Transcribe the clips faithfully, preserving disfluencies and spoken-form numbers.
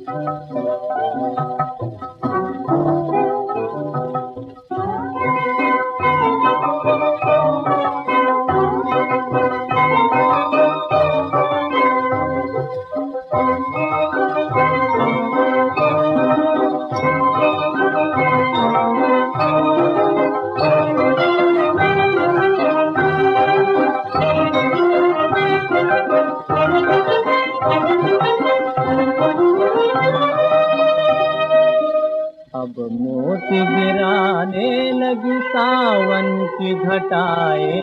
अब मोती गिराने लगी सावन की घटाए,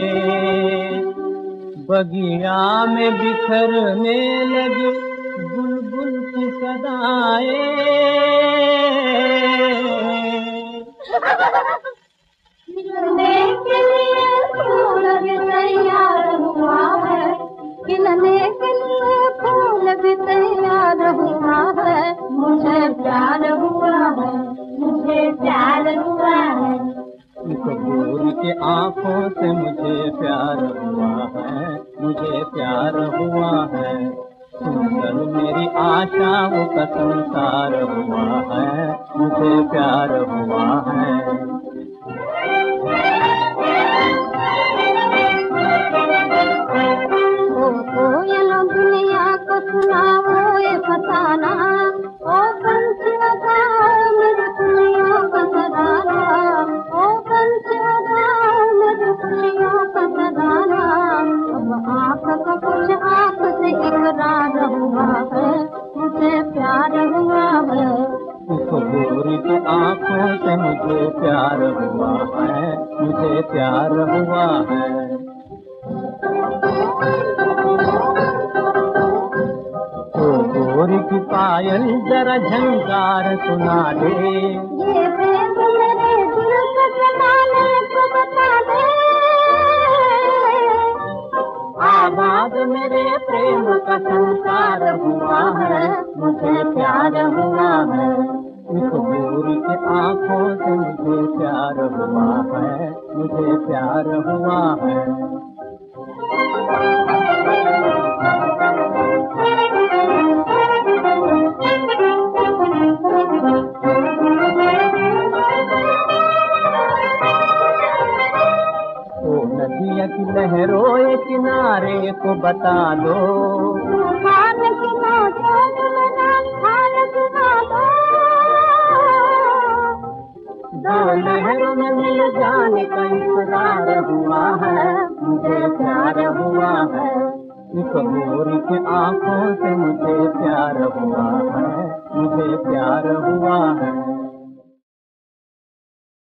बगिया में बिखरने लगी बुलबुल की सदाएं। खिलने के लिए फूल भी तैयार हुआ है, खिलने के लिए फूल भी तैयार हुआ है। मुझे प्यार हुआ है, मुझे प्यार हुआ है। गोरी के आंखों से मुझे प्यार हुआ है, मुझे प्यार हुआ है। सुंदर मेरी आशा वो का संसार हुआ है, मुझे प्यार हुआ है। ओ कोयल दुनिया को सुनाओ ये फसाना, ओ पंछियों गाओ मेरी दुनिया का सराना, ओ पंछियों गाओ मेरी दुनिया का सराना। अब आँख का कुछ आँख से इकरार हुआ है, मुझे प्यार हुआ है। उस गोरी की आंखों से मुझे प्यार हुआ है, मुझे प्यार हुआ है। ओ गोरी की पायल जरा झंकार सुना दे, ये प्रेम मेरे दिल को जगाने को बता दे। आबाद मेरे प्रेम का संसार हुआ है, मुझे प्यार हुआ है। उस गोरी की आंखों से मुझे प्यार हुआ है, मुझे प्यार हुआ है। ओ नदिया की लहरों ये किनारे को बता दो, तूफान की मौजों में हाल सुना दो। दो लहरों में मिल जाने का इकरार हुआ है, मुझे प्यार हुआ है। इस गोरी की आंखों से मुझे प्यार हुआ है, मुझे प्यार हुआ है।